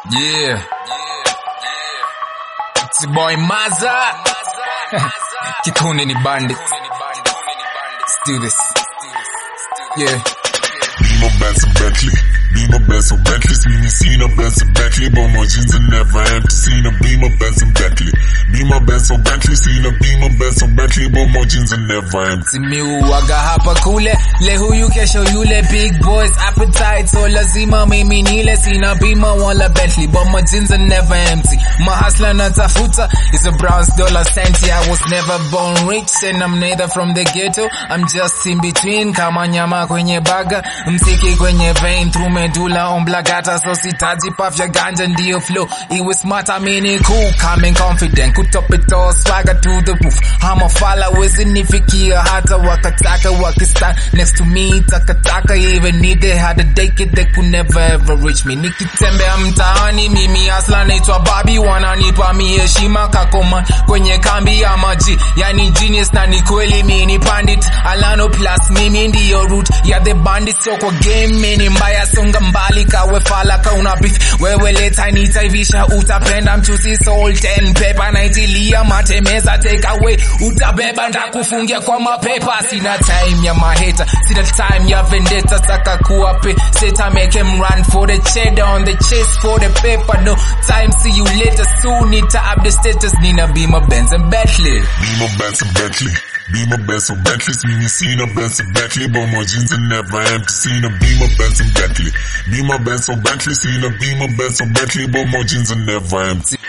Yeah. It's your boy Maza. Kikuni ni bandit. Let's do this. Yeah. Beamer, Benz and Bentley. Beamer, Benz and Bentley. See me seen a Benz and Bentley, but my jeans are never empty. Seen a Beamer, Benz and Bentley. Beamer, Benz and Bentley. Seen a Beamer, Benz and Bentley, but my jeans are never empty. Simi uwaga hapa kule, le huyu kesho yule, big boys appetite, so lazima mimi nile. Sina Beamer wala Bentley, but my jeans are never empty. My hustler natafuta is a bronze dollar centi. I was never born rich and I'm neither from the ghetto. I'm just in between, kama nyama kwenye baga, msiki kwenye vein, through medulla oblongata. So sitaji puff ya ganja ndio flow, iwe smart amini cool, coming confident, kutop it all, swagger to the roof. Hama fala wezi nifikia hata wakataka wakistan next to me, takataka even need they had a dake it, they could never ever reach me. Nikitembea mtaani mimi asla naitwa Bobby, wananipa mi heshima kakoma kwenye kambi ya maji, yani genius na ni kweli mini pandit. Alano plus mimi ndiyo root ya the bandit, so kwa game mini mbaya, songa mbali kawe fala ka una beef, wewe leta nitaivisha utapenda mchuzi salt and pepper, naitilia matemeza take away utabeba ndakufungia kwa mapepa. Sina time ya maheta, sina time ya vendetta, saka kuwape seta make him run for the cheddar on the chase for the paper. No time, see you later, soon need to up the status. Nina Beamer, Benz and Bentley. Beamer, Benz and Bentley. Beamer, Benz and Bentley. See me seen a Benz and Bentley, but my jeans are never empty. Seen a Beamer, Benz and Bentley. Beamer, Benz and Bentley. Seen a Beamer, Benz and Bentley, but my jeans are never empty.